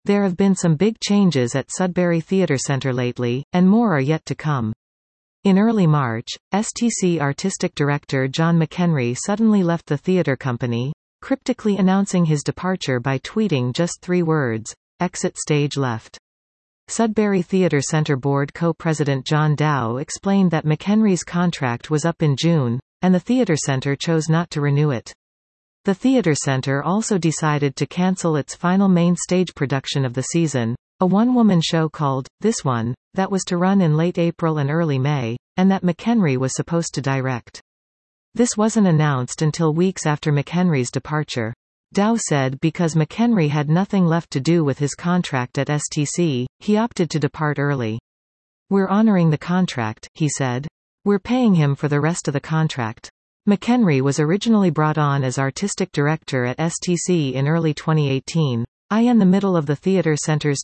There have been some big changes at Sudbury Theatre Centre lately, and more are yet to come. In early March, STC artistic director John McHenry suddenly left the theatre company, cryptically announcing his departure by tweeting just 3 words, "Exit stage left." Sudbury Theatre Centre Board co-president John Dow explained that McHenry's contract was up in June, and the theatre centre chose not to renew it. The theatre centre also decided to cancel its final main stage production of the season, a one-woman show called This One, that was to run in late April and early May, and that McHenry was supposed to direct. This wasn't announced until weeks after McHenry's departure. Dow said because McHenry had nothing left to do with his contract at STC, he opted to depart early. "We're honoring the contract," he said. "We're paying him for the rest of the contract." McHenry was originally brought on as artistic director at STC in early 2018, in the middle of the theatre centre's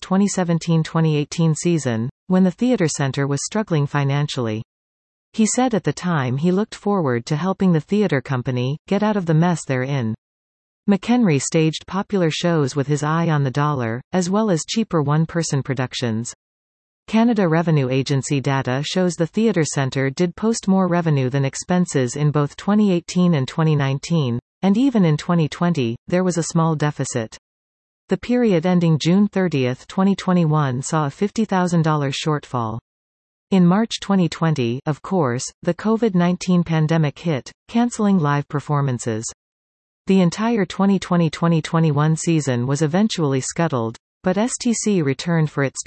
2017-2018 season, when the theatre centre was struggling financially. He said at the time he looked forward to helping the theatre company get out of the mess they're in. McHenry staged popular shows with his eye on the dollar, as well as cheaper one-person productions. Canada Revenue Agency data shows the theatre centre did post more revenue than expenses in both 2018 and 2019, and even in 2020, there was a small deficit. The period ending June 30, 2021 saw a $50,000 shortfall. In March 2020, of course, the COVID-19 pandemic hit, cancelling live performances. The entire 2020-2021 season was eventually scuttled, but STC returned for its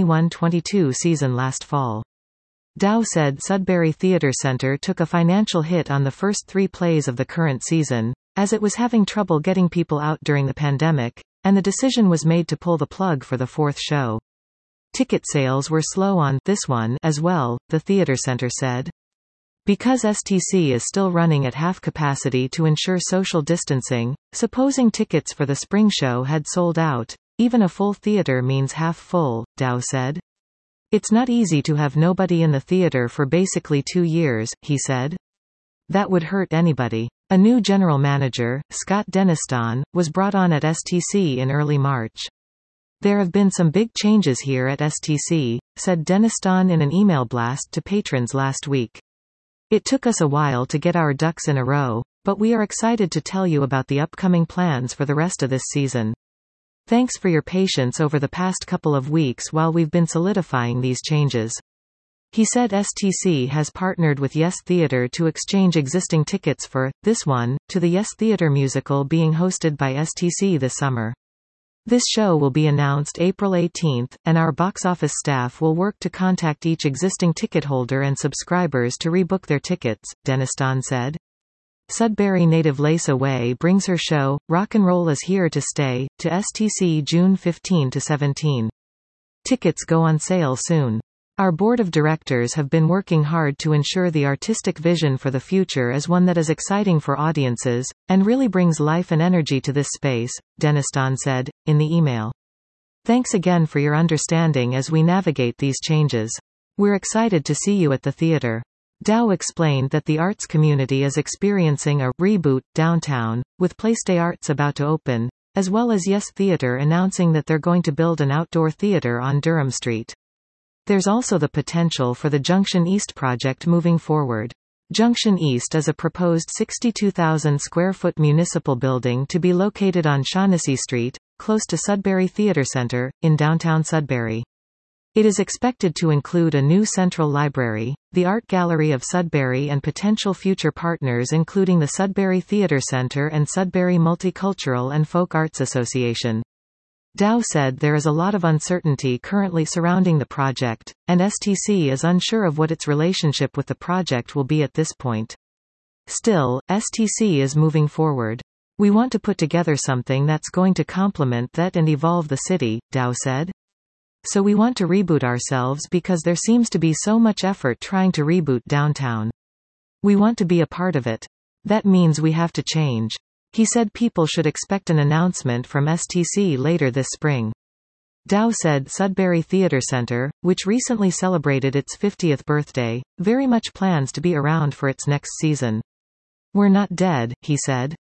2021-22 season last fall. Dow said Sudbury Theatre Centre took a financial hit on the first 3 plays of the current season, as it was having trouble getting people out during the pandemic, and the decision was made to pull the plug for the 4th show. Ticket sales were slow on This One as well, the theatre centre said. Because STC is still running at half capacity to ensure social distancing, supposing tickets for the spring show had sold out, even a full theatre means half full, Dow said. "It's not easy to have nobody in the theatre for basically 2 years," he said. "That would hurt anybody." A new general manager, Scott Deniston, was brought on at STC in early March. "There have been some big changes here at STC," said Deniston in an email blast to patrons last week. "It took us a while to get our ducks in a row, but we are excited to tell you about the upcoming plans for the rest of this season. Thanks for your patience over the past couple of weeks while we've been solidifying these changes." He said STC has partnered with Yes Theatre to exchange existing tickets for This One to the Yes Theatre musical being hosted by STC this summer. This show will be announced April 18, and our box office staff will work to contact each existing ticket holder and subscribers to rebook their tickets, Deniston said. Sudbury native Lisa Way brings her show, Rock and Roll is Here to Stay, to STC June 15 to 17. Tickets go on sale soon. Our board of directors have been working hard to ensure the artistic vision for the future is one that is exciting for audiences, and really brings life and energy to this space, Deniston said, in the email. "Thanks again for your understanding as we navigate these changes. We're excited to see you at the theater." Dow explained that the arts community is experiencing a reboot downtown, with Playstay Arts about to open, as well as Yes Theatre announcing that they're going to build an outdoor theater on Durham Street. There's also the potential for the Junction East project moving forward. Junction East is a proposed 62,000 square foot municipal building to be located on Shaughnessy Street, close to Sudbury Theatre Centre, in downtown Sudbury. It is expected to include a new central library, the Art Gallery of Sudbury and potential future partners including the Sudbury Theatre Centre and Sudbury Multicultural and Folk Arts Association. Dow said there is a lot of uncertainty currently surrounding the project, and STC is unsure of what its relationship with the project will be at this point. Still, STC is moving forward. "We want to put together something that's going to complement that and evolve the city," Dow said. "So we want to reboot ourselves because there seems to be so much effort trying to reboot downtown. We want to be a part of it. That means we have to change." He said people should expect an announcement from STC later this spring. Dow said Sudbury Theatre Centre, which recently celebrated its 50th birthday, very much plans to be around for its next season. "We're not dead," he said.